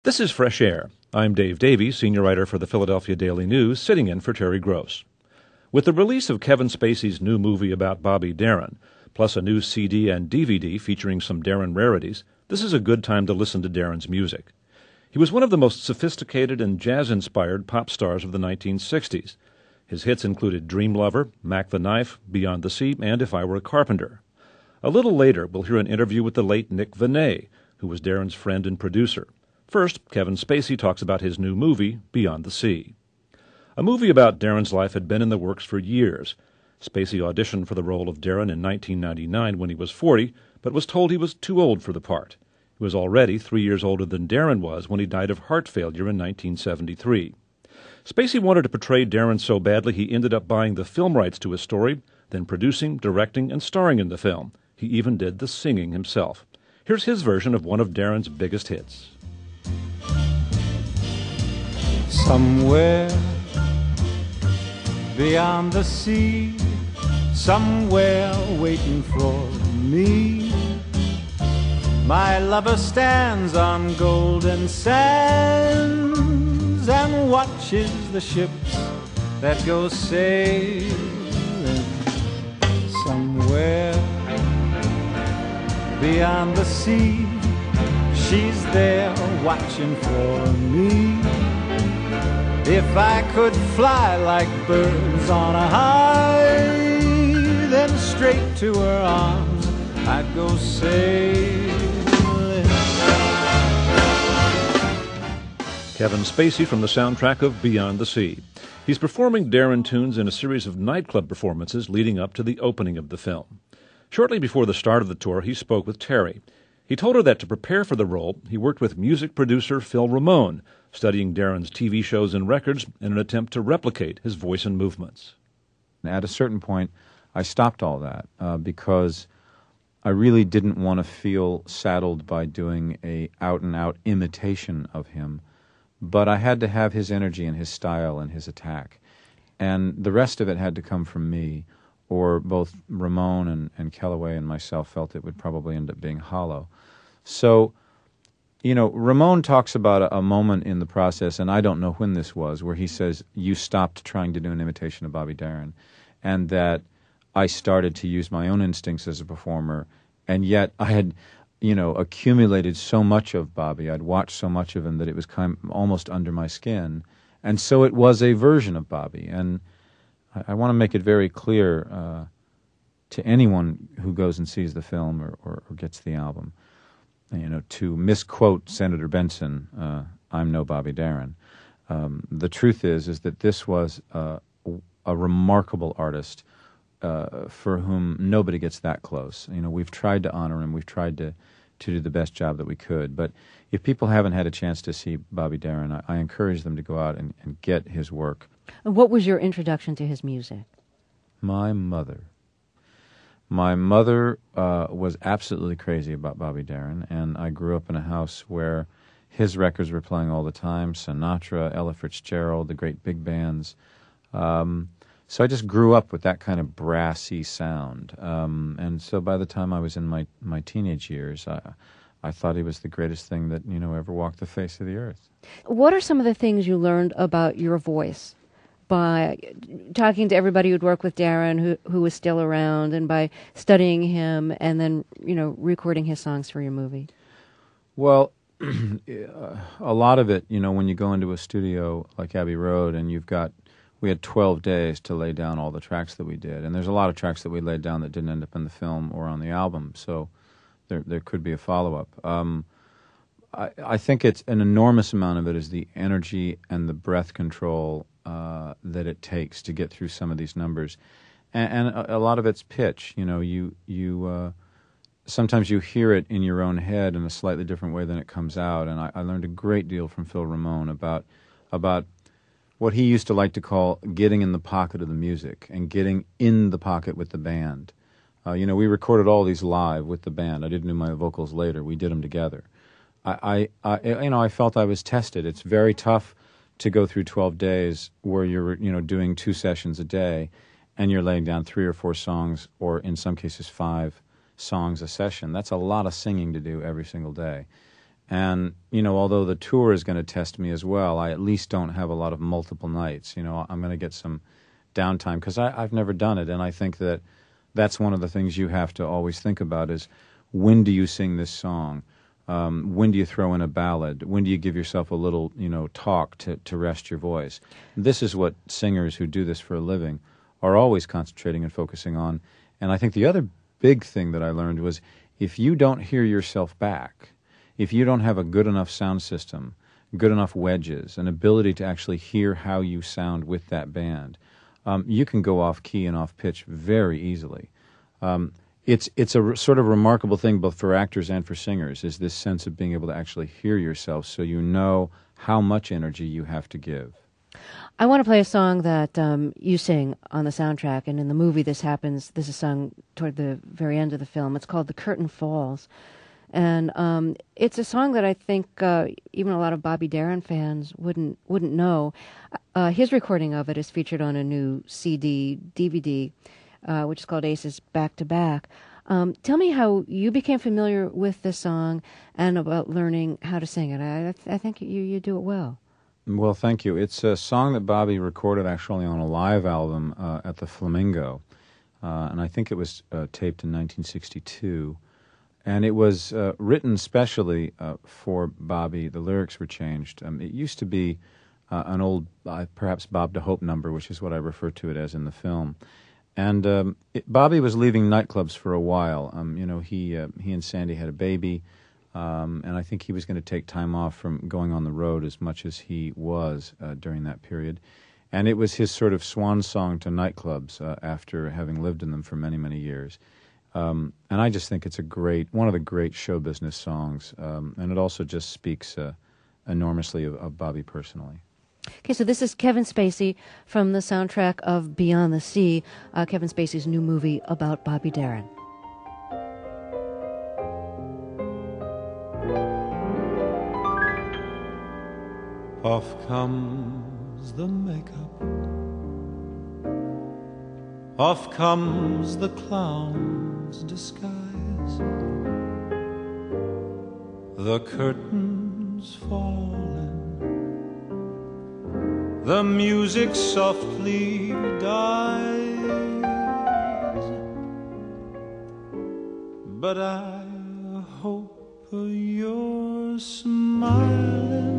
This is Fresh Air. I'm Dave Davies, senior writer for the Philadelphia Daily News, sitting in for Terry Gross. With the release of Kevin Spacey's new movie about Bobby Darin, plus a new CD and DVD featuring some Darin rarities, this is a good time to listen to Darin's music. He was one of the most sophisticated and jazz-inspired pop stars of the 1960s. His hits included Dream Lover, Mac the Knife, Beyond the Sea, and If I Were a Carpenter. A little later, we'll hear an interview with the late Nick Venet, who was Darin's friend and producer. First, Kevin Spacey talks about his new movie, Beyond the Sea. A movie about Darin's life had been in the works for years. Spacey auditioned for the role of Darin in 1999 when he was 40, but was told he was too old for the part. He was already 3 years older than Darin was when he died of heart failure in 1973. Spacey wanted to portray Darin so badly he ended up buying the film rights to his story, then producing, directing, and starring in the film. He even did the singing himself. Here's his version of one of Darin's biggest hits. Somewhere beyond the sea, somewhere waiting for me, my lover stands on golden sands and watches the ships that go sailing. Somewhere beyond the sea, she's there watching for me. If I could fly like birds on a high, then straight to her arms I'd go sailing. Kevin Spacey from the soundtrack of Beyond the Sea. He's performing Darin tunes in a series of nightclub performances leading up to the opening of the film. Shortly before the start of the tour, he spoke with Terry. He told her that to prepare for the role, he worked with music producer Phil Ramone, studying Darin's TV shows and records in an attempt to replicate his voice and movements. At a certain point, I stopped all that because I really didn't want to feel saddled by doing a out-and-out imitation of him, but I had to have his energy and his style and his attack. And the rest of it had to come from me, or both Ramone and Kellaway and myself felt it would probably end up being hollow. So, you know, Ramone talks about a moment in the process, and I don't know when this was, where he says, you stopped trying to do an imitation of Bobby Darin, and that I started to use my own instincts as a performer, and yet I had, you know, accumulated so much of Bobby, I'd watched so much of him that it was kind of almost under my skin, and so it was a version of Bobby. And I want to make it very clear to anyone who goes and sees the film or gets the album, you know, to misquote Senator Benson, I'm no Bobby Darin. The truth is that this was a remarkable artist for whom nobody gets that close. You know, we've tried to honor him, we've tried to do the best job that we could, but if people haven't had a chance to see Bobby Darin, I encourage them to go out and get his work. What was your introduction to his music? My mother. My mother was absolutely crazy about Bobby Darin, and I grew up in a house where his records were playing all the time, Sinatra, Ella Fitzgerald, the great big bands. So I just grew up with that kind of brassy sound. And so by the time I was in my teenage years, I thought he was the greatest thing that, you know, ever walked the face of the earth. What are some of the things you learned about your voice by talking to everybody who'd worked with Darin, who was still around, and by studying him and then, you know, recording his songs for your movie? Well, a lot of it, you know, when you go into a studio like Abbey Road and we had 12 days to lay down all the tracks that we did, and there's a lot of tracks that we laid down that didn't end up in the film or on the album, so there could be a follow-up. I think it's an enormous amount of it is the energy and the breath control that it takes to get through some of these numbers, and a lot of it's pitch. You know, you sometimes you hear it in your own head in a slightly different way than it comes out. And I learned a great deal from Phil Ramone about what he used to like to call getting in the pocket of the music and getting in the pocket with the band. You know, we recorded all these live with the band. I didn't do my vocals later. We did them together. I felt I was tested. It's very tough to go through 12 days where you're, you know, doing 2 sessions a day and you're laying down 3 or 4 songs, or in some cases 5 songs a session. That's a lot of singing to do every single day. And, although the tour is going to test me as well, I at least don't have a lot of multiple nights. I'm going to get some downtime because I've never done it. And I think that's one of the things you have to always think about is when do you sing this song? When do you throw in a ballad? When do you give yourself a little, talk to rest your voice? This is what singers who do this for a living are always concentrating and focusing on. And I think the other big thing that I learned was if you don't hear yourself back, if you don't have a good enough sound system, good enough wedges, an ability to actually hear how you sound with that band, you can go off key and off pitch very easily. It's a sort of remarkable thing both for actors and for singers is this sense of being able to actually hear yourself so you know how much energy you have to give. I want to play a song that you sing on the soundtrack, and in the movie this happens. This is sung toward the very end of the film. It's called "The Curtain Falls," and it's a song that I think even a lot of Bobby Darin fans wouldn't know. His recording of it is featured on a new CD, DVD, which is called Aces Back to Back. Tell me how you became familiar with this song and about learning how to sing it. I think you do it well. Well, thank you. It's a song that Bobby recorded actually on a live album at the Flamingo, and I think it was taped in 1962. And it was written specially for Bobby. The lyrics were changed. It used to be an old, perhaps Bob DeHope number, which is what I refer to it as in the film. And Bobby was leaving nightclubs for a while. He and Sandy had a baby, and I think he was going to take time off from going on the road as much as he was during that period. And it was his sort of swan song to nightclubs after having lived in them for many, many years. And I just think it's one of the great show business songs, and it also just speaks enormously of Bobby personally. Okay, so this is Kevin Spacey from the soundtrack of Beyond the Sea, Kevin Spacey's new movie about Bobby Darin. Off comes the makeup, off comes the clown's disguise, the curtains falling, the music softly dies, but I hope you're smiling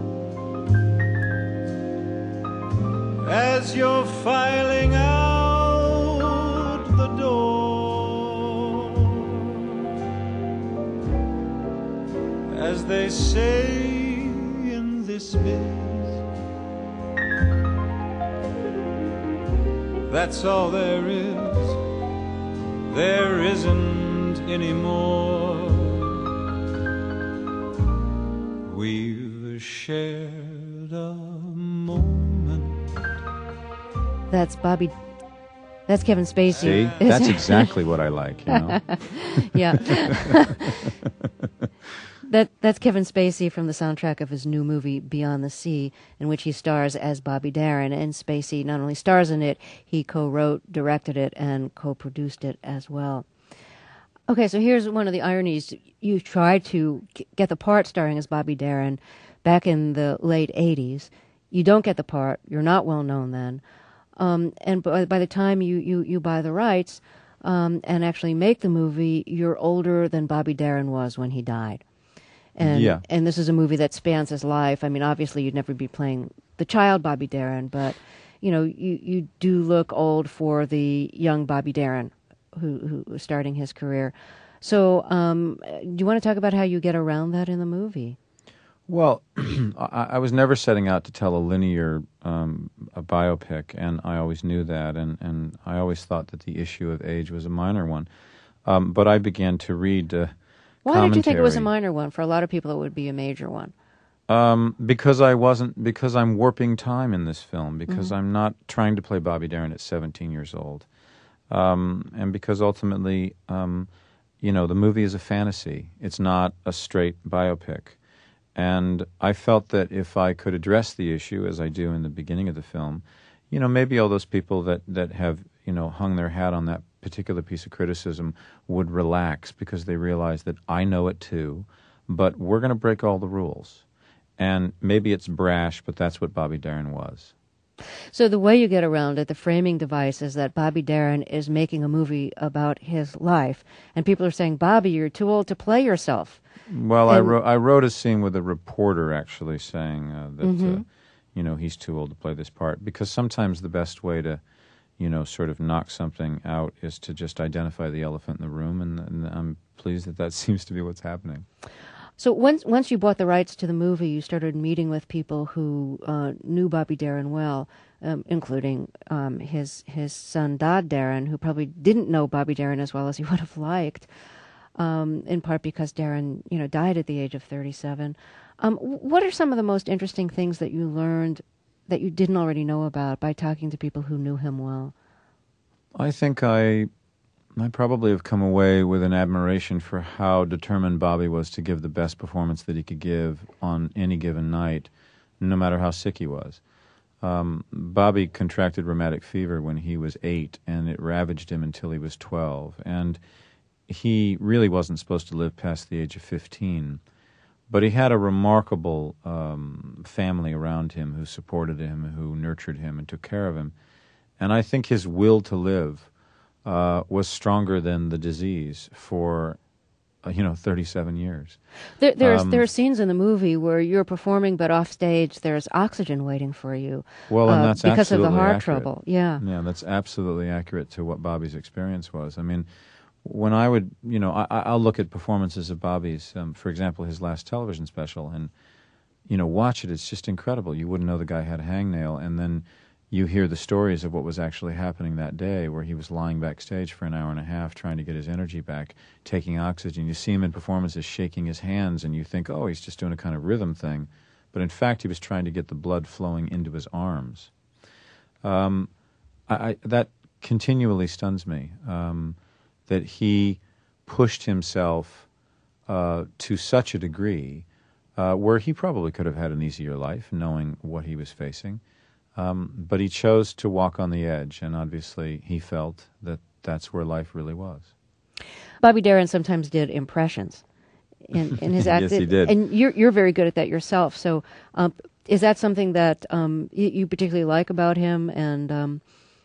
as you're filing out the door. As they say in this biz, that's all there is. There isn't any more. We've shared a moment. That's Kevin Spacey. See, that's exactly what I like, Yeah. That's Kevin Spacey from the soundtrack of his new movie Beyond the Sea, in which he stars as Bobby Darin. And Spacey not only stars in it, he co-wrote, directed it, and co-produced it as well. Okay, so here's one of the ironies. You tried to get the part starring as Bobby Darin back in the late 80s. You don't get the part. You're not well known then. And by the time you buy the rights and actually make the movie, you're older than Bobby Darin was when he died. And this is a movie that spans his life. I mean, obviously, you'd never be playing the child Bobby Darin, but you do look old for the young Bobby Darin who was starting his career. So, do you want to talk about how you get around that in the movie? Well, I was never setting out to tell a linear a biopic, and I always knew that, and I always thought that the issue of age was a minor one. But I began to read Why did you think it was a minor one? For a lot of people, it would be a major one. Because I'm warping time in this film, because I'm not trying to play Bobby Darin at 17 years old. And because ultimately, the movie is a fantasy. It's not a straight biopic. And I felt that if I could address the issue, as I do in the beginning of the film, maybe all those people that have, hung their hat on that particular piece of criticism would relax because they realize that I know it too. but we're going to break all the rules. And maybe it's brash, but that's what Bobby Darin was. So the way you get around it, the framing device, is that Bobby Darin is making a movie about his life, and people are saying, Bobby, you're too old to play yourself. Well, I wrote a scene with a reporter actually saying that he's too old to play this part, because sometimes the best way to sort of knock something out is to just identify the elephant in the room, and I'm pleased that seems to be what's happening. So once you bought the rights to the movie, you started meeting with people who knew Bobby Darin well, including his son Dod Darin, who probably didn't know Bobby Darin as well as he would have liked, in part because Darin, died at the age of 37. What are some of the most interesting things that you learned that you didn't already know about by talking to people who knew him well? I think I probably have come away with an admiration for how determined Bobby was to give the best performance that he could give on any given night, no matter how sick he was. Bobby contracted rheumatic fever when he was 8, and it ravaged him until he was 12. And he really wasn't supposed to live past the age of 15. But he had a remarkable family around him who supported him, who nurtured him and took care of him. And I think his will to live was stronger than the disease for 37 years. There are scenes in the movie where you're performing, but off stage there's oxygen waiting for you. Well, and that's because of the heart accurate. trouble. Yeah, that's absolutely accurate to what Bobby's experience was. I mean, when I would, I'll look at performances of Bobby's, for example, his last television special, and watch it. It's just incredible. You wouldn't know the guy had a hangnail, and then you hear the stories of what was actually happening that day, where he was lying backstage for an hour and a half trying to get his energy back, taking oxygen. You see him in performances shaking his hands, and you think, oh, he's just doing a kind of rhythm thing. But in fact, he was trying to get the blood flowing into his arms. That continually stuns me, that he pushed himself to such a degree where he probably could have had an easier life, knowing what he was facing. But he chose to walk on the edge, and obviously he felt that that's where life really was. Bobby Darin sometimes did impressions in his act. Yes, he did. And you're very good at that yourself. So is that something that you particularly like about him? And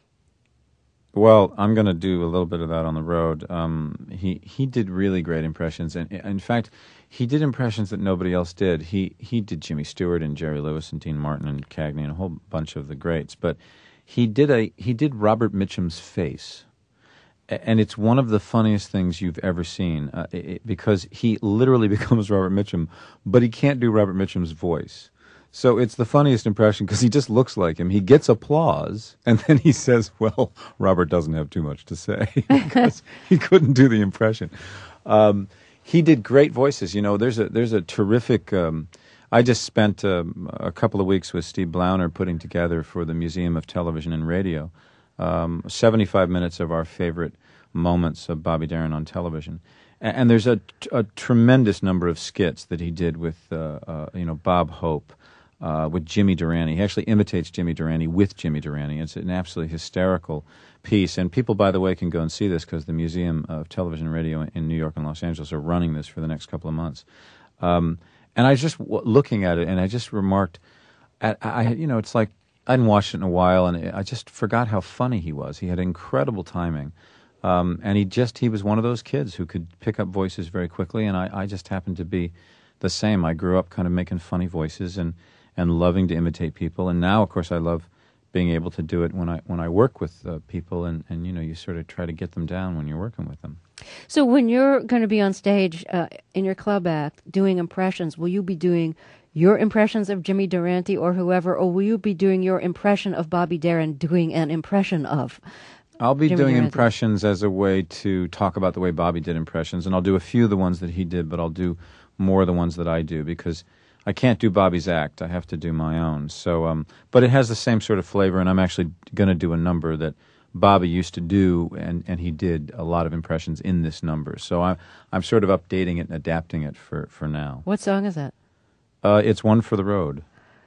Well, I'm going to do a little bit of that on the road. He did really great impressions, and in fact, he did impressions that nobody else did. He did Jimmy Stewart and Jerry Lewis and Dean Martin and Cagney and a whole bunch of the greats. But he did Robert Mitchum's face, and it's one of the funniest things you've ever seen because he literally becomes Robert Mitchum, but he can't do Robert Mitchum's voice. So it's the funniest impression because he just looks like him. He gets applause, and then he says, well, Robert doesn't have too much to say because he couldn't do the impression. He did great voices. There's a terrific... I just spent a couple of weeks with Steve Blauner putting together for the Museum of Television and Radio 75 minutes of our favorite moments of Bobby Darin on television. And there's a tremendous number of skits that he did with Bob Hope, with Jimmy Durante. He actually imitates Jimmy Durante with Jimmy Durante. It's an absolutely hysterical piece. And people, by the way, can go and see this because the Museum of Television and Radio in New York and Los Angeles are running this for the next couple of months. And I just, looking at it, and I just remarked, it's like I hadn't watched it in a while, and I just forgot how funny he was. He had incredible timing. And he was one of those kids who could pick up voices very quickly, and I just happened to be the same. I grew up kind of making funny voices and loving to imitate people, and now, of course, I love being able to do it when I work with people, and you sort of try to get them down when you're working with them. So when you're going to be on stage in your club act doing impressions, will you be doing your impressions of Jimmy Durante or whoever, or will you be doing your impression of Bobby Darin doing an impression of I'll be Jimmy doing Durante? Impressions as a way to talk about the way Bobby did impressions, and I'll do a few of the ones that he did, but I'll do more of the ones that I do because I can't do Bobby's act. I have to do my own. So, but it has the same sort of flavor, and I'm actually going to do a number that Bobby used to do, and he did a lot of impressions in this number. So I'm sort of updating it and adapting it for now. What song is that? It's One for the Road.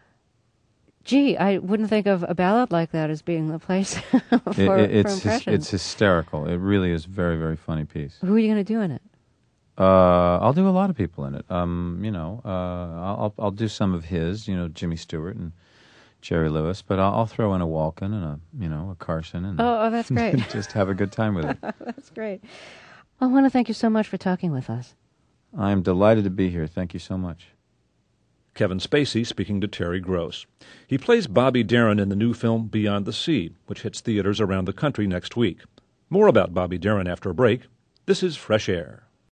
Gee, I wouldn't think of a ballad like that as being the place for impressions. It's hysterical. It really is a very, very funny piece. Who are you going to do in it? I'll do a lot of people in it. I'll do some of his, Jimmy Stewart and Jerry Lewis, but I'll throw in a Walken and a Carson and that's great. just have a good time with it. That's great. I want to thank you so much for talking with us. I am delighted to be here. Thank you so much. Kevin Spacey speaking to Terry Gross. He plays Bobby Darin in the new film Beyond the Sea, which hits theaters around the country next week. More about Bobby Darin after a break. This is Fresh Air.